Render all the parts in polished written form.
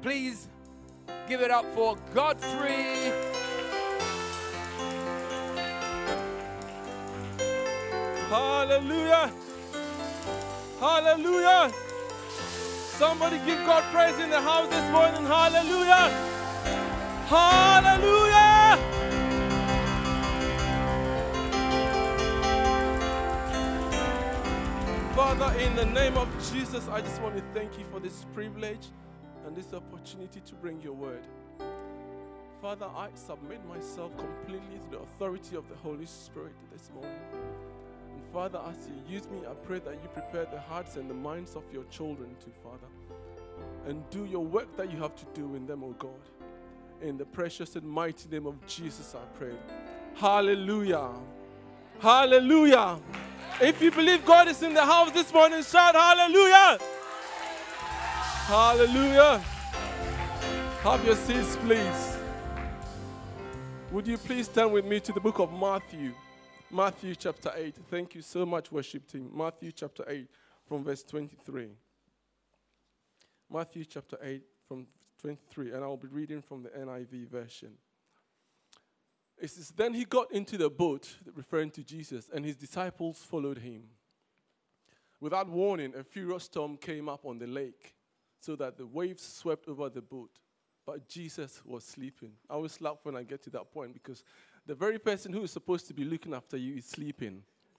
Please give it up for Godfrey. Hallelujah. Hallelujah. Somebody give God praise in the house this morning. Hallelujah. Hallelujah. Father, in the name of Jesus, I just want to thank you for this privilege and this opportunity to bring your word. Father, I submit myself completely to the authority of the Holy Spirit this morning. And Father, as you use me, I pray that you prepare the hearts and the minds of your children too, Father. And do your work that you have to do in them, O God. In the precious and mighty name of Jesus, I pray. Hallelujah. Hallelujah. If you believe God is in the house this morning, shout hallelujah. Hallelujah. Have your seats, please. Would you please turn with me to the book of Matthew? Matthew chapter 8. Thank you so much, worship team. Matthew chapter 8 from verse 23. Matthew chapter 8 from 23. And I'll be reading from the NIV version. It says, then he got into the boat, referring to Jesus, and his disciples followed him. Without warning, a furious storm came up on the lake, so that the waves swept over the boat. But Jesus was sleeping. I always laugh when I get to that point because the very person who is supposed to be looking after you is sleeping.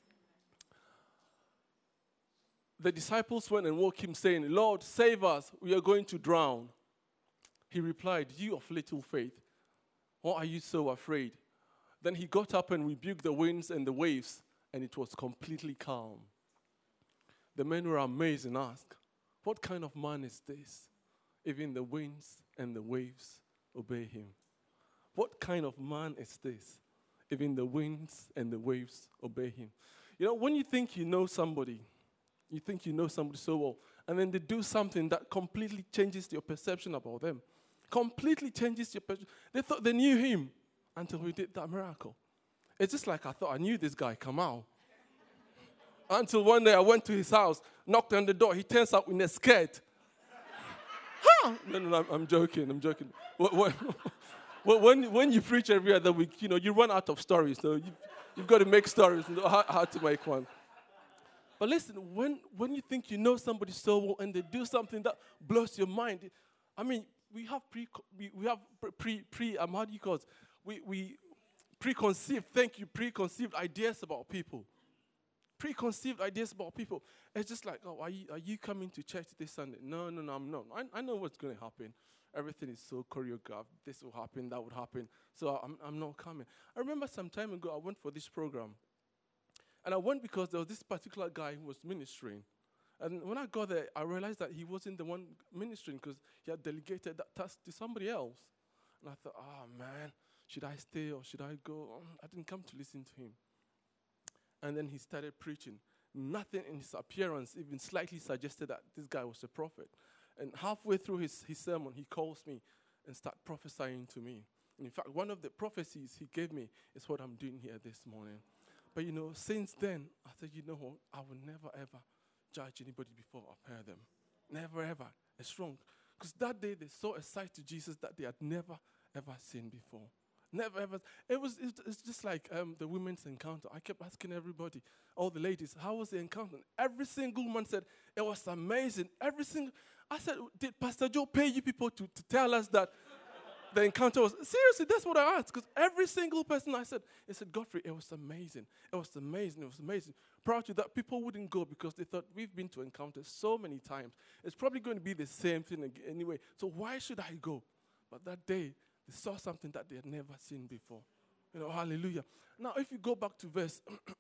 The disciples went and woke him, saying, Lord, save us, we are going to drown. He replied, you of little faith, why are you so afraid? Then he got up and rebuked the winds and the waves, and it was completely calm. The men were amazed and asked, what kind of man is this? Even the winds and the waves obey him. What kind of man is this? Even the winds and the waves obey him. You know, when you think you know somebody so well, and then they do something that completely changes your perception about them. Completely changes your perception. They thought they knew him until we did that miracle. It's just like I thought I knew this guy, Kamal. Until one day I went to his house, knocked on the door. He turns up in a skirt. Huh? No, I'm joking. When you preach every other week, you run out of stories. So you've got to make stories. How to make one. But listen, when you think you know somebody so well and they do something that blows your mind, I mean, we have preconceived ideas about people. Preconceived ideas about people. It's just like, oh, are you coming to church this Sunday? No, I'm not. I know what's going to happen. Everything is so choreographed. This will happen, that would happen. So I'm not coming. I remember some time ago, I went for this program. And I went because there was this particular guy who was ministering. And when I got there, I realized that he wasn't the one ministering because he had delegated that task to somebody else. And I thought, man, should I stay or should I go? I didn't come to listen to him. And then he started preaching. Nothing in his appearance even slightly suggested that this guy was a prophet. And halfway through his sermon, he calls me and starts prophesying to me. And in fact, one of the prophecies he gave me is what I'm doing here this morning. But since then, I said, what? I will never, ever judge anybody before I've heard them. Never, ever. It's wrong. Because that day, they saw a side to Jesus that they had never, ever seen before. Never, ever. It's just like the women's encounter. I kept asking everybody, all the ladies, how was the encounter? Every single woman said, it was amazing. I said, did Pastor Joe pay you people to tell us that the encounter was, seriously, that's what I asked. Because every single person I said, Godfrey, it was amazing. It was amazing. It was amazing. Prior to that, people wouldn't go because they thought, we've been to encounters so many times. It's probably going to be the same thing anyway. So why should I go? But that day, they saw something that they had never seen before. Hallelujah. Now, if you go back to verse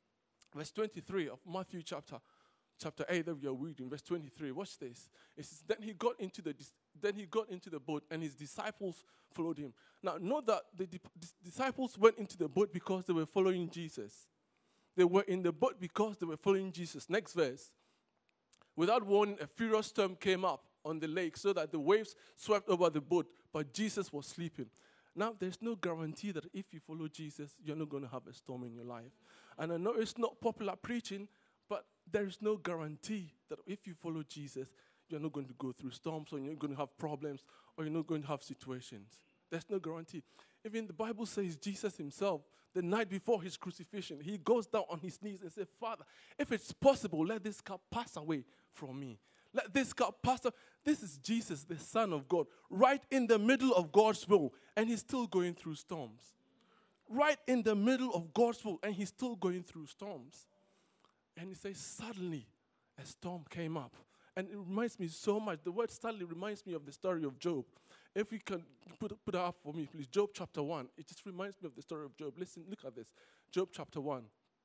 23 of Matthew chapter 8 that we are reading, verse 23, watch this. It says, then he got into the boat and his disciples followed him. Now, note that the disciples went into the boat because they were following Jesus. They were in the boat because they were following Jesus. Next verse. Without warning, a furious storm came up on the lake so that the waves swept over the boat, but Jesus was sleeping. Now, there's no guarantee that if you follow Jesus, you're not going to have a storm in your life. And I know it's not popular preaching, but there is no guarantee that if you follow Jesus, you're not going to go through storms, or you're not going to have problems, or you're not going to have situations. There's no guarantee. Even the Bible says Jesus himself, the night before his crucifixion, he goes down on his knees and says, Father, if it's possible, let this cup pass away from me. Let this cup pass away. This is Jesus, the Son of God, right in the middle of God's will, and he's still going through storms. Right in the middle of God's will, and he's still going through storms. And he says, suddenly, a storm came up. And it reminds me so much. The word suddenly reminds me of the story of Job. If we can put it up for me, please. Job chapter 1. It just reminds me of the story of Job. Listen, look at this. Job chapter 1.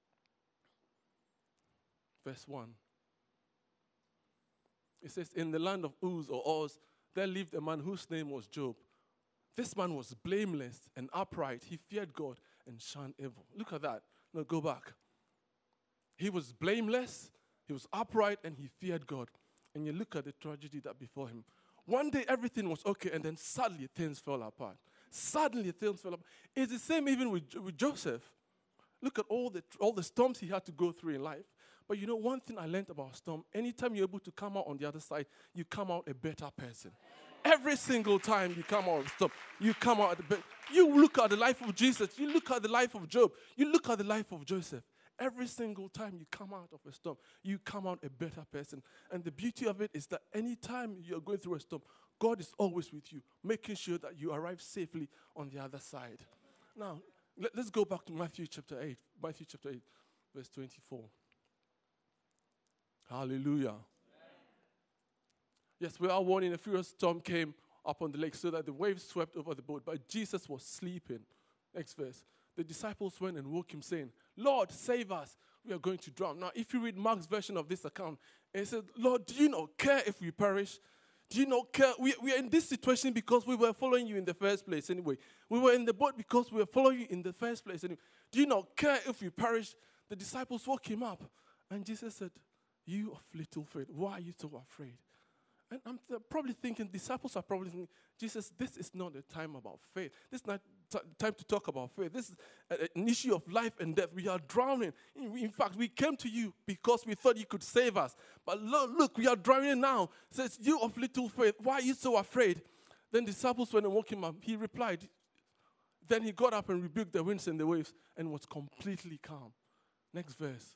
Verse 1. It says, in the land of Uz or Oz, there lived a man whose name was Job. This man was blameless and upright. He feared God and shunned evil. Look at that. No, go back. He was blameless, he was upright, and he feared God. And you look at the tragedy that before him. One day everything was okay, and then suddenly things fell apart. Suddenly things fell apart. It's the same even with Joseph. Look at all the storms he had to go through in life. But you know, one thing I learned about storm, anytime you're able to come out on the other side, you come out a better person. Every single time you come out of storm, you come out a better. You look at the life of Jesus, you look at the life of Job, you look at the life of Joseph. Every single time you come out of a storm, you come out a better person. And the beauty of it is that anytime you're going through a storm, God is always with you, making sure that you arrive safely on the other side. Now, let's go back to Matthew chapter 8. Matthew chapter 8, verse 24. Hallelujah. Yes, we are warning a furious storm came upon the lake so that the waves swept over the boat, but Jesus was sleeping. Next verse. The disciples went and woke him, saying, Lord, save us. We are going to drown. Now, if you read Mark's version of this account, it says, Lord, do you not care if we perish? Do you not care? We are in this situation because we were following you in the first place anyway. We were in the boat because we were following you in the first place anyway. Do you not care if we perish? The disciples woke him up. And Jesus said, you of little faith, why are you so afraid? And I'm probably thinking, disciples are probably thinking, Jesus, this is not a time about faith. This is not time to talk about faith. This is an issue of life and death. We are drowning. In fact, we came to you because we thought you could save us. But look, we are drowning now. It says, you of little faith, why are you so afraid? Then disciples went and woke him up. He replied. Then he got up and rebuked the winds and the waves and was completely calm. Next verse.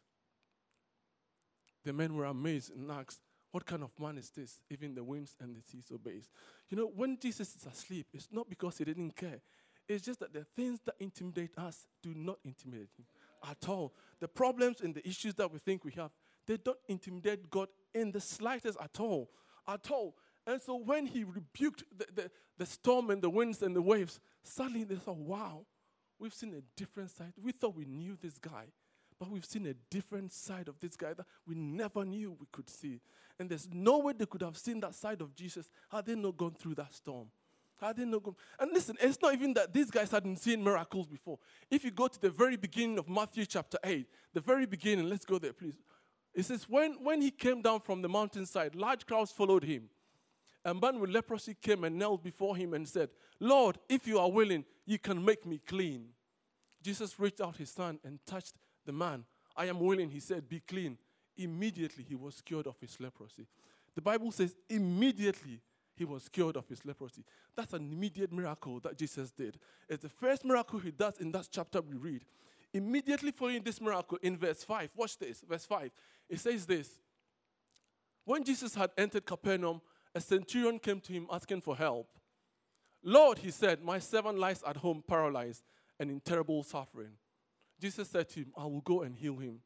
The men were amazed and asked, what kind of man is this? Even the winds and the seas obeys. You know, when Jesus is asleep, it's not because he didn't care. It's just that the things that intimidate us do not intimidate him at all. The problems and the issues that we think we have, they don't intimidate God in the slightest at all. At all. And so when he rebuked the storm and the winds and the waves, suddenly they thought, wow, we've seen a different side. We thought we knew this guy. But we've seen a different side of this guy that we never knew we could see. And there's no way they could have seen that side of Jesus had they not gone through that storm. Had they not gone. And listen, it's not even that these guys hadn't seen miracles before. If you go to the very beginning of Matthew chapter 8, the very beginning, let's go there, please. It says, when he came down from the mountainside, large crowds followed him. A man with leprosy came and knelt before him and said, Lord, if you are willing, you can make me clean. Jesus reached out his hand and touched the man. I am willing, he said, be clean. Immediately he was cured of his leprosy. The Bible says immediately he was cured of his leprosy. That's an immediate miracle that Jesus did. It's the first miracle he does in that chapter we read. Immediately following this miracle in verse 5, watch this, verse 5. It says this. When Jesus had entered Capernaum, a centurion came to him asking for help. Lord, he said, my servant lies at home paralyzed and in terrible suffering. Jesus said to him, I will go and heal him.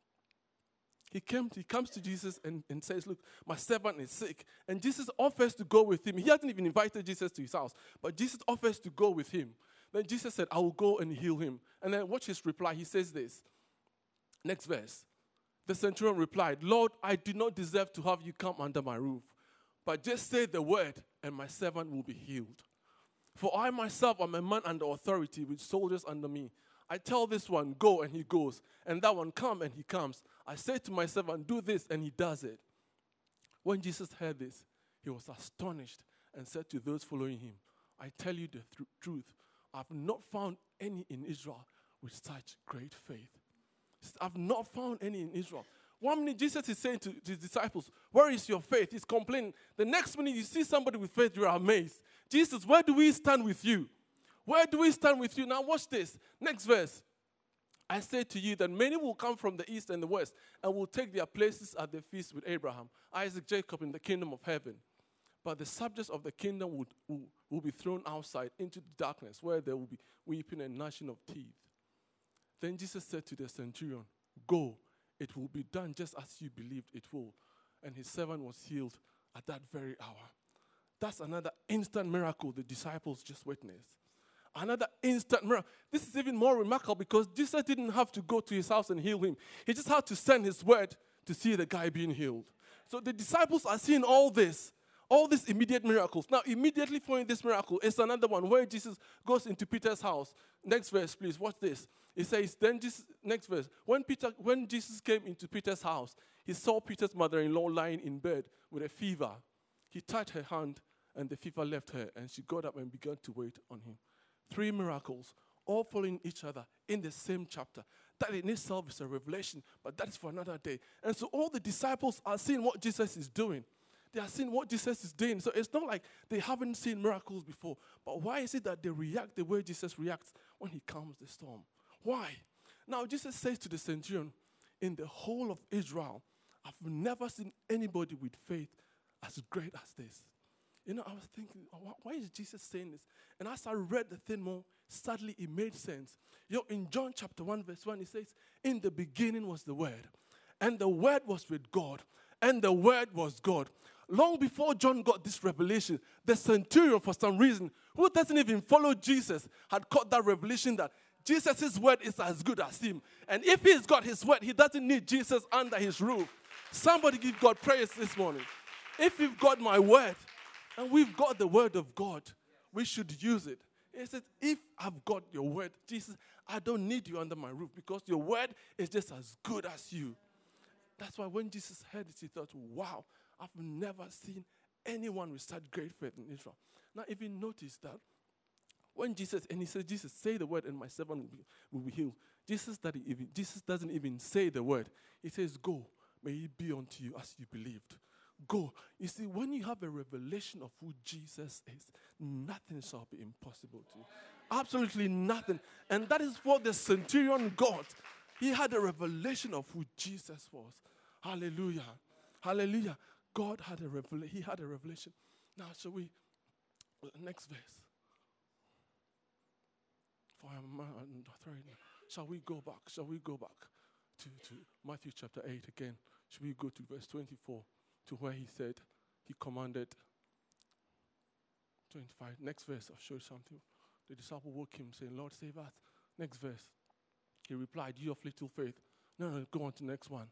He comes to Jesus and says, look, my servant is sick. And Jesus offers to go with him. He hasn't even invited Jesus to his house, but Jesus offers to go with him. Then Jesus said, I will go and heal him. And then watch his reply. He says this. Next verse. The centurion replied, Lord, I do not deserve to have you come under my roof, but just say the word and my servant will be healed. For I myself am a man under authority with soldiers under me. I tell this one, go, and he goes. And that one, come, and he comes. I say to my servant, do this, and he does it. When Jesus heard this, he was astonished and said to those following him, I tell you the truth. I've not found any in Israel with such great faith. I've not found any in Israel 1 minute, Jesus is saying to his disciples, where is your faith? He's complaining. The next minute, you see somebody with faith, you're amazed. Jesus, where do we stand with you? Where do we stand with you? Now watch this. Next verse. I say to you that many will come from the east and the west and will take their places at the feast with Abraham, Isaac, Jacob in the kingdom of heaven. But the subjects of the kingdom will be thrown outside into the darkness where there will be weeping and gnashing of teeth. Then Jesus said to the centurion, go, it will be done just as you believed it will. And his servant was healed at that very hour. That's another instant miracle the disciples just witnessed. Another instant miracle. This is even more remarkable because Jesus didn't have to go to his house and heal him. He just had to send his word to see the guy being healed. So the disciples are seeing all these immediate miracles. Now, immediately following this miracle is another one where Jesus goes into Peter's house. Next verse, please. Watch this. It says, then Jesus, next verse. When Jesus came into Peter's house, he saw Peter's mother-in-law lying in bed with a fever. He touched her hand, and the fever left her, and she got up and began to wait on him. 3 miracles, all following each other in the same chapter. That in itself is a revelation, but that is for another day. And so all the disciples are seeing what Jesus is doing. They are seeing what Jesus is doing. So it's not like they haven't seen miracles before. But why is it that they react the way Jesus reacts when he calms the storm? Why? Now, Jesus says to the centurion, in the whole of Israel, I've never seen anybody with faith as great as this. You know, I was thinking, why is Jesus saying this? And as I read the thing more, sadly, it made sense. You know, in John chapter 1, verse 1, it says, in the beginning was the Word, and the Word was with God, and the Word was God. Long before John got this revelation, the centurion, for some reason, who doesn't even follow Jesus, had caught that revelation that Jesus' word is as good as him. And if he's got his word, he doesn't need Jesus under his roof. Somebody give God praise this morning. If you've got my word, and we've got the word of God, we should use it. He says, if I've got your word, Jesus, I don't need you under my roof because your word is just as good as you. That's why when Jesus heard it, he thought, wow, I've never seen anyone with such great faith in Israel. Now, if you notice that, when Jesus, and he says, Jesus, say the word and my servant will be healed. Jesus doesn't even say the word. He says, go, may it be unto you as you believed. Go. You see, when you have a revelation of who Jesus is, nothing shall be impossible to you. Absolutely nothing. And that is what the centurion got. He had a revelation of who Jesus was. Hallelujah. Hallelujah. God had a revelation. He had a revelation. Now, shall we, next verse. Shall we go back? Shall we go back to Matthew chapter 8 again? Shall we go to verse 24 to where he said, he commanded, 25, next verse, I'll show you something. The disciple woke him saying, Lord, save us. Next verse. He replied, you of little faith. No, go on to the next one.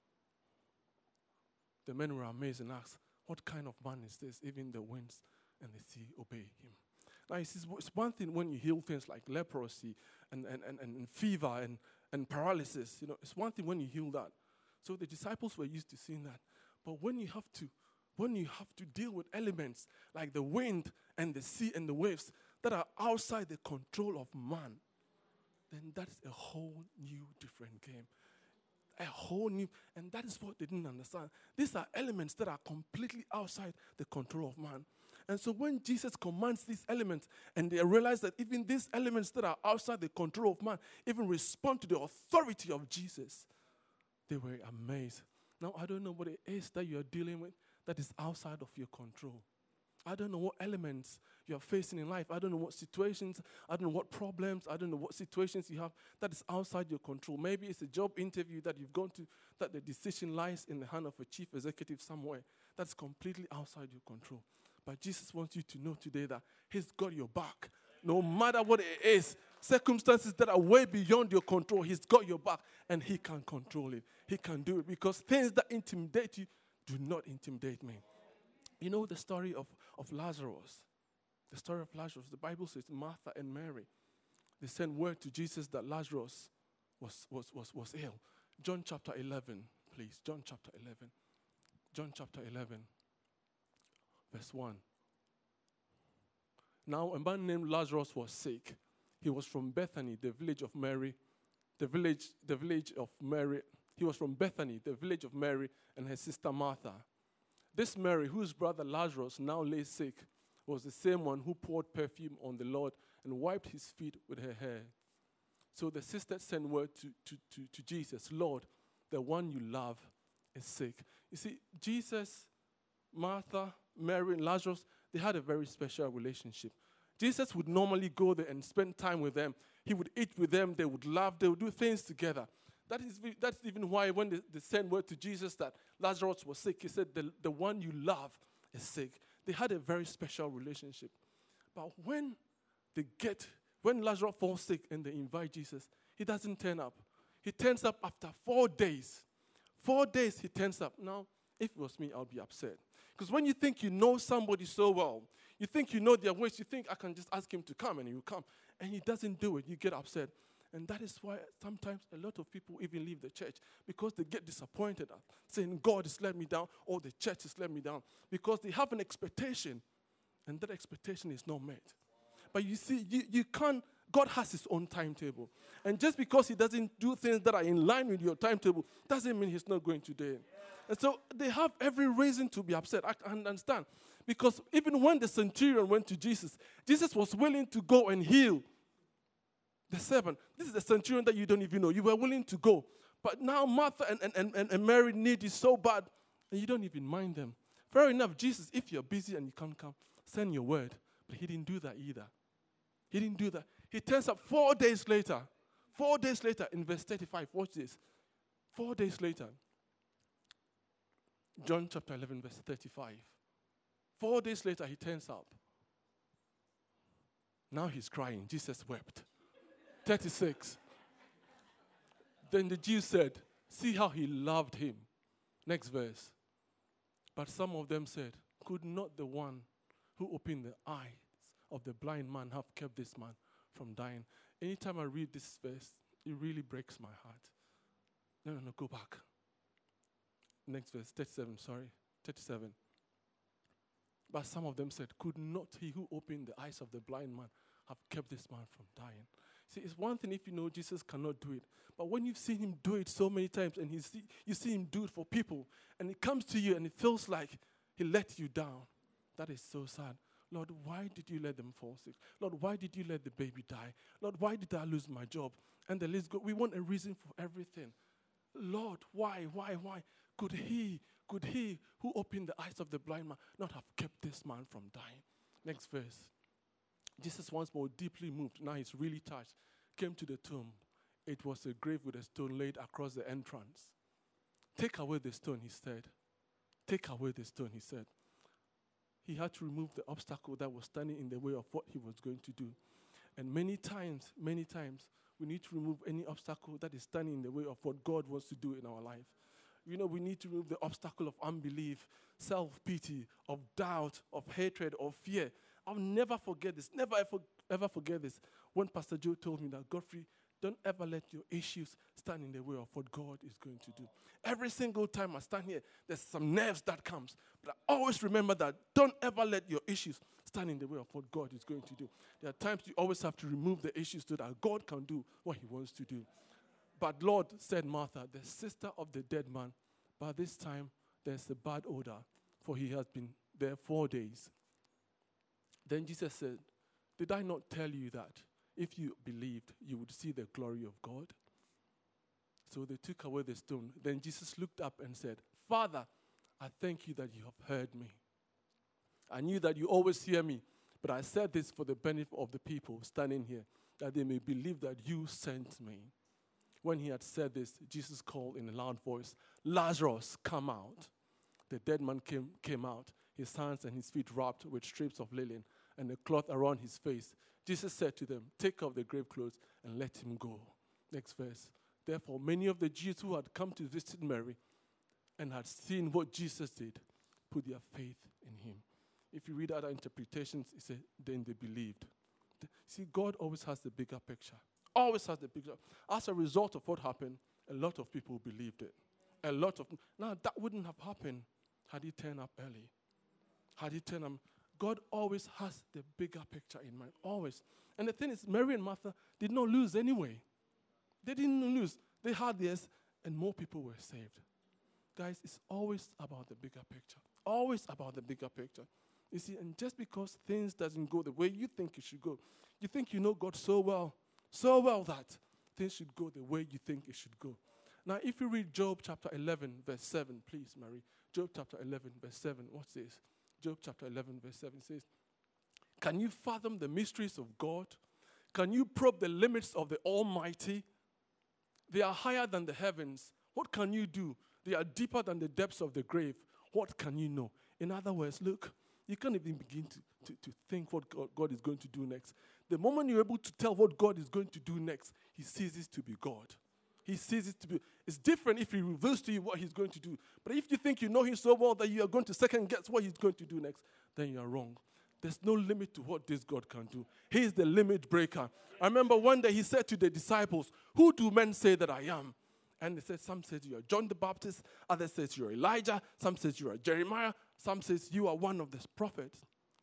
The men were amazed and asked, what kind of man is this? Even the winds and the sea obey him. Now, it's one thing when you heal things like leprosy and fever and paralysis. You know, it's one thing when you heal that. So the disciples were used to seeing that. But when you have to deal with elements like the wind and the sea and the waves that are outside the control of man, then that's a whole new different game. A whole new, and that is what they didn't understand. These are elements that are completely outside the control of man. And so when Jesus commands these elements, and they realize that even these elements that are outside the control of man even respond to the authority of Jesus, they were amazed. Now, I don't know what it is that you're dealing with that is outside of your control. I don't know what elements you're facing in life. I don't know what situations, I don't know what problems, I don't know what situations you have that is outside your control. Maybe it's a job interview that you've gone to, that the decision lies in the hand of a chief executive somewhere. That's completely outside your control. But Jesus wants you to know today that he's got your back. No matter what it is, circumstances that are way beyond your control, he's got your back and he can control it. He can do it because things that intimidate you do not intimidate me. You know the story of Lazarus. The story of Lazarus. The Bible says Martha and Mary, they sent word to Jesus that Lazarus was ill. John chapter 11, please. John chapter 11. John chapter 11, verse 1. Now a man named Lazarus was sick. He was from Bethany, the village of Mary, the village of Mary He was from Bethany, the village of Mary and her sister Martha. This Mary, whose brother Lazarus now lay sick, was the same one who poured perfume on the Lord and wiped his feet with her hair. So the sister sent word to Jesus, Lord, the one you love is sick. You see, Jesus, Martha, Mary, and Lazarus, they had a very special relationship. Jesus would normally go there and spend time with them. He would eat with them. They would laugh. They would do things together. That's even why when they sent word to Jesus that Lazarus was sick, he said, the one you love is sick. They had a very special relationship. But when Lazarus falls sick and they invite Jesus, he doesn't turn up. He turns up after 4 days. 4 days he turns up. Now, if it was me, I'll be upset. Because when you think you know somebody so well, you think you know their ways, you think I can just ask him to come and he will come. And he doesn't do it. You get upset. And that is why sometimes a lot of people even leave the church because they get disappointed at saying God has let me down or the church has let me down because they have an expectation and that expectation is not met. But you see, you can't, God has his own timetable. And just because he doesn't do things that are in line with your timetable doesn't mean he's not going to do it. And so they have every reason to be upset. I can understand. Because even when the centurion went to Jesus, Jesus was willing to go and heal the servant. This is the centurion that you don't even know. You were willing to go. But now Martha and Mary need you so bad, and you don't even mind them. Fair enough, Jesus, if you're busy and you can't come, send your word. But he didn't do that either. He didn't do that. He turns up 4 days later. 4 days later, in verse 35, watch this. 4 days later, John chapter 11, verse 35. 4 days later, he turns up. Now he's crying. Jesus wept. 36. Then the Jews said, see how he loved him. Next verse. But some of them said, could not the one who opened the eyes of the blind man have kept this man from dying? Anytime I read this verse, it really breaks my heart. No, go back. Next verse, 37, 37. But some of them said, could not he who opened the eyes of the blind man have kept this man from dying? See, it's one thing if you know Jesus cannot do it. But when you've seen him do it so many times and you see him do it for people and it comes to you and it feels like he let you down, that is so sad. Lord, why did you let them fall sick? Lord, why did you let the baby die? Lord, why did I lose my job? And the list goes. We want a reason for everything. Lord, why? Could he who opened the eyes of the blind man not have kept this man from dying? Next verse. Jesus, once more deeply moved, now he's really touched, came to the tomb. It was a grave with a stone laid across the entrance. Take away the stone, he said. Take away the stone, he said. He had to remove the obstacle that was standing in the way of what he was going to do. And many times, we need to remove any obstacle that is standing in the way of what God wants to do in our life. You know, we need to remove the obstacle of unbelief, self-pity, of doubt, of hatred, of fear. I'll never forget this, never ever forget this. When Pastor Joe told me that, Godfrey, don't ever let your issues stand in the way of what God is going to do. Every single time I stand here, there's some nerves that comes. But I always remember that don't ever let your issues stand in the way of what God is going to do. There are times you always have to remove the issues so that God can do what he wants to do. But Lord, said Martha, the sister of the dead man, by this time there's a bad odor, for he has been there 4 days. Then Jesus said, did I not tell you that if you believed, you would see the glory of God? So they took away the stone. Then Jesus looked up and said, Father, I thank you that you have heard me. I knew that you always hear me, but I said this for the benefit of the people standing here, that they may believe that you sent me. When he had said this, Jesus called in a loud voice, Lazarus, come out. The dead man came out, his hands and his feet wrapped with strips of linen and a cloth around his face. Jesus said to them, take off the grave clothes and let him go. Next verse. Therefore, many of the Jews who had come to visit Mary and had seen what Jesus did, put their faith in him. If you read other interpretations, it says, then they believed. See, God always has the bigger picture. Always has the picture. As a result of what happened, a lot of people believed it. Now, that wouldn't have happened had he turned up early. Had he turned up, God always has the bigger picture in mind, always. And the thing is, Mary and Martha did not lose anyway. They didn't lose. They had theirs, and more people were saved. Guys, it's always about the bigger picture. Always about the bigger picture. You see, and just because things doesn't go the way you think it should go, you think you know God so well that things should go the way you think it should go. Now, if you read Job chapter 11, verse 7, please, Mary. Job chapter 11, verse 7, what's this? Job chapter 11, verse 7 says, can you fathom the mysteries of God? Can you probe the limits of the Almighty? They are higher than the heavens. What can you do? They are deeper than the depths of the grave. What can you know? In other words, look, you can't even begin to think what God is going to do next. The moment you're able to tell what God is going to do next, he ceases to be God. He ceases to be. It's different if he reveals to you what he's going to do. But if you think you know him so well that you are going to second guess what he's going to do next, then you are wrong. There's no limit to what this God can do. He is the limit breaker. I remember one day he said to the disciples, who do men say that I am? And they said, some says you are John the Baptist, others says you are Elijah, some says you are Jeremiah, some says you are one of the prophets.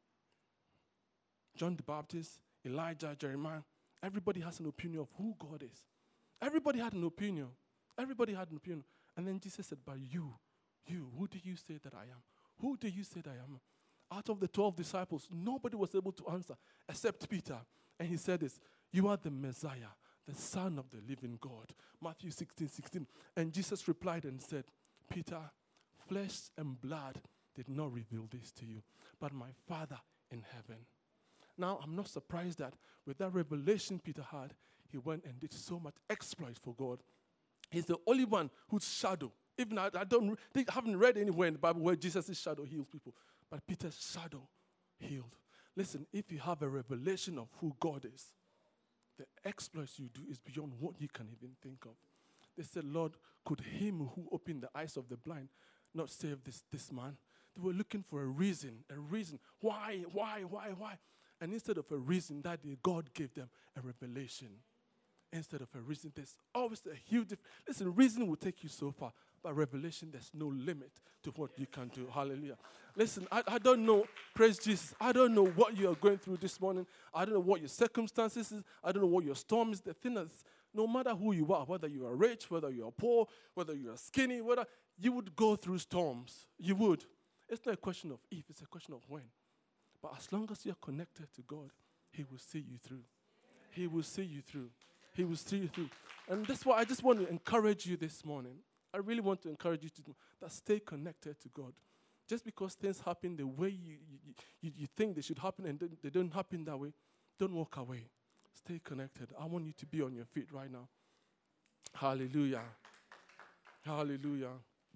John the Baptist, Elijah, Jeremiah, everybody has an opinion of who God is. Everybody had an opinion. Everybody had an opinion. And then Jesus said, but you, who do you say that I am? Who do you say that I am? Out of the 12 disciples, nobody was able to answer except Peter. And he said this, you are the Messiah, the Son of the living God. Matthew 16:16. And Jesus replied and said, Peter, flesh and blood did not reveal this to you, but my Father in heaven. Now, I'm not surprised that with that revelation Peter had, he went and did so much exploit for God. He's the only one whose shadow, even I haven't read anywhere in the Bible where Jesus' shadow heals people, but Peter's shadow healed. Listen, if you have a revelation of who God is, the exploits you do is beyond what you can even think of. They said, Lord, could him who opened the eyes of the blind not save this man? They were looking for a reason. Why? And instead of a reason that day, God gave them a revelation. Instead of a reason, there's always a huge difference. Listen, reason will take you so far, but revelation, there's no limit to what you can do. Hallelujah. Listen, I don't know, praise Jesus, I don't know what you are going through this morning. I don't know what your circumstances is. I don't know what your storm is. The thing is, no matter who you are, whether you are rich, whether you are poor, whether you are skinny, whether you would go through storms. You would. It's not a question of if, it's a question of when. But as long as you are connected to God, he will see you through. He will see you through. He will see you through. And that's why I just want to encourage you this morning. I really want to encourage you to do that. Stay connected to God. Just because things happen the way you think they should happen and they don't happen that way, don't walk away. Stay connected. I want you to be on your feet right now. Hallelujah. Hallelujah.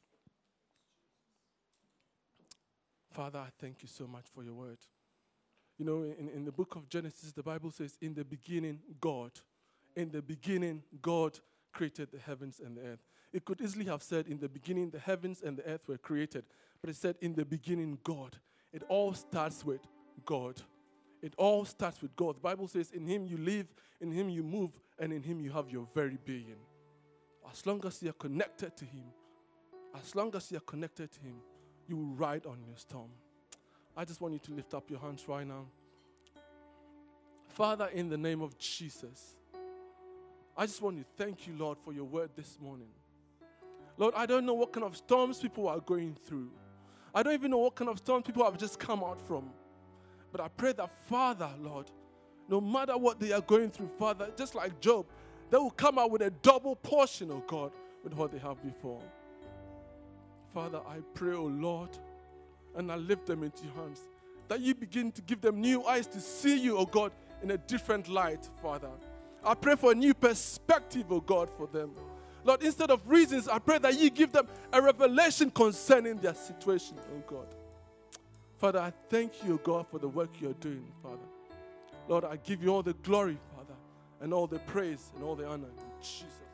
Father, I thank you so much for your word. You know, in the book of Genesis, the Bible says, in the beginning, God. In the beginning, God created the heavens and the earth. It could easily have said, in the beginning, the heavens and the earth were created. But it said, in the beginning, God. It all starts with God. It all starts with God. The Bible says, in him you live, in him you move, and in him you have your very being. As long as you are connected to him, you will ride on your storm. I just want you to lift up your hands right now. Father, in the name of Jesus, I just want to thank you, Lord, for your word this morning. Lord, I don't know what kind of storms people are going through. I don't even know what kind of storms people have just come out from. But I pray that, Father, Lord, no matter what they are going through, Father, just like Job, they will come out with a double portion, oh God, with what they have before. Father, I pray, oh Lord, and I lift them into your hands, that you begin to give them new eyes to see you, oh God, in a different light, Father. I pray for a new perspective, oh God, for them. Lord, instead of reasons, I pray that you give them a revelation concerning their situation, oh God. Father, I thank you, oh God, for the work you're doing, Father. Lord, I give you all the glory, Father, and all the praise and all the honor in Jesus' name.